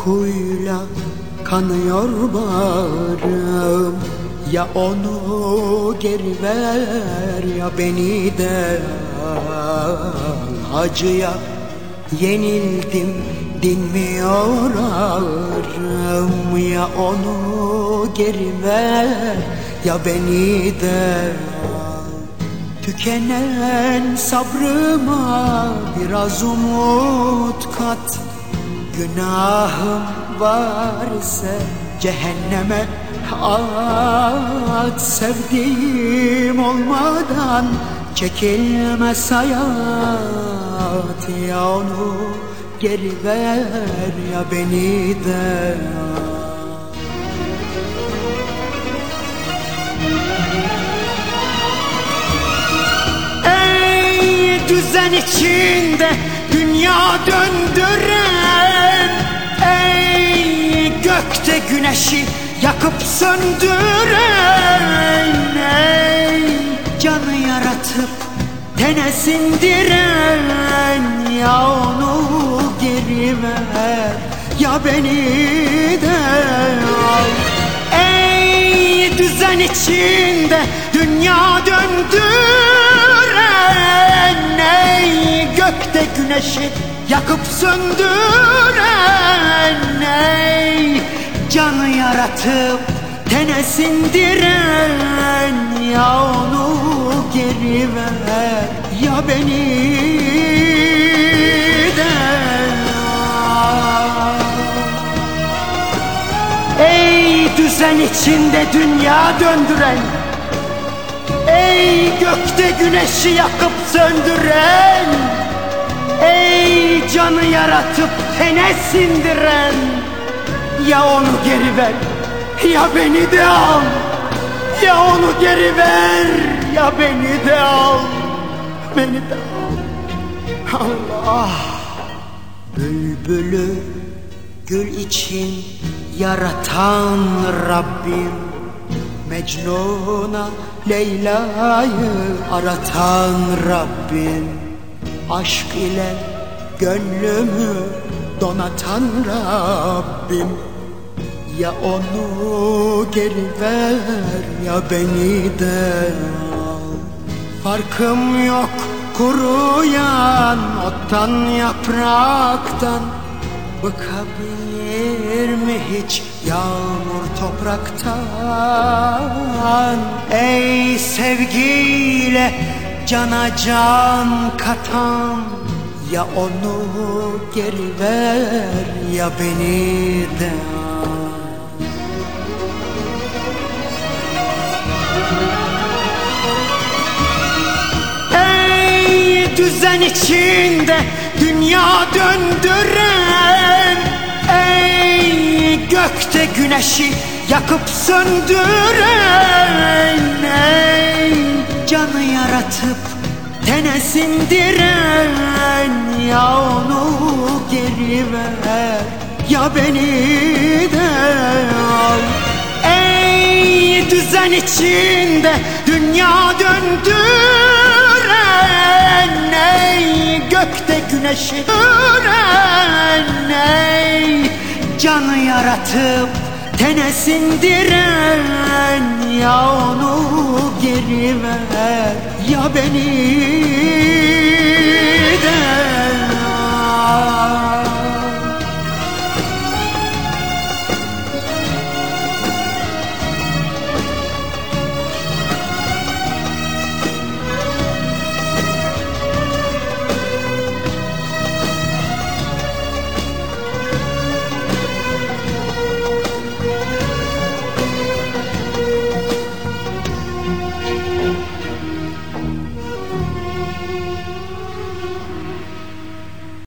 korkuyla kanıyor bağrım. Ya onu geri ver ya beni de al. Acıya yenildim dinmiyor ağrım. Ya onu geri ver ya beni de al. Tükenen sabrıma biraz umut kat. Günahım varsa cehenneme at. Sevdiğim olmadan çekilmez hayat. Ya onu geri ver ya beni de al. Ey düzen içinde dünya döndüren, ey gökte güneşi yakıp söndüren, ey canı yaratıp tene sindiren, ya onu geri ver ya beni de al. Ey düzen içinde dünya döndüren, ey gökte güneşi yakıp söndüren, ey canı yaratıp tene sindiren, ya onu geri ver ya beni de al. Ey düzen içinde dünya döndüren, ey gökte güneşi yakıp söndüren, ey canı yaratıp tene sindiren, ya onu geri ver ya beni de al. Ya onu geri ver ya beni de al. Beni de al. Allah. Bülbülü gül için yaratan Rabbim, Mecnun'a Leyla'yı aratan Rabbim, aşk ile gönlümü donatan Rabbim, ya onu geri ver ya beni de al. Farkım yok kuruyan ottan yapraktan, bıkabilir mi hiç yağmur topraktan? Ey sevgiyle cana can katan, ya onu geri ver ya beni de al. Ey düzen içinde dünya döndüren, ey gökte güneşi yakıp söndüren, ey canı yaratıp tene sindiren, ya onu geri ver ya beni de al. Ey düzen içinde dünya döndüren, ey gökte güneşi gören, ey canı yaratıp tene sindiren, ya onu geri ver ya beni